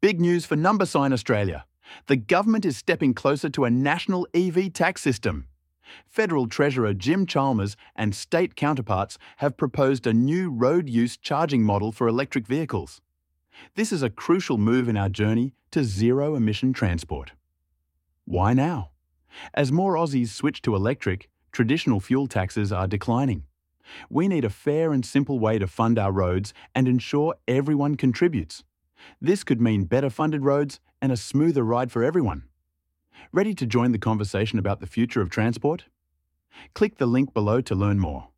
Big news for Number Sign Australia. The government is stepping closer to a national EV tax system. Federal Treasurer Jim Chalmers and state counterparts have proposed a new road use charging model for electric vehicles. This is a crucial move in our journey to zero-emission transport. Why now? As more Aussies switch to electric, traditional fuel taxes are declining. We need a fair and simple way to fund our roads and ensure everyone contributes. This could mean better funded roads and a smoother ride for everyone. Ready to join the conversation about the future of transport? Click the link below to learn more.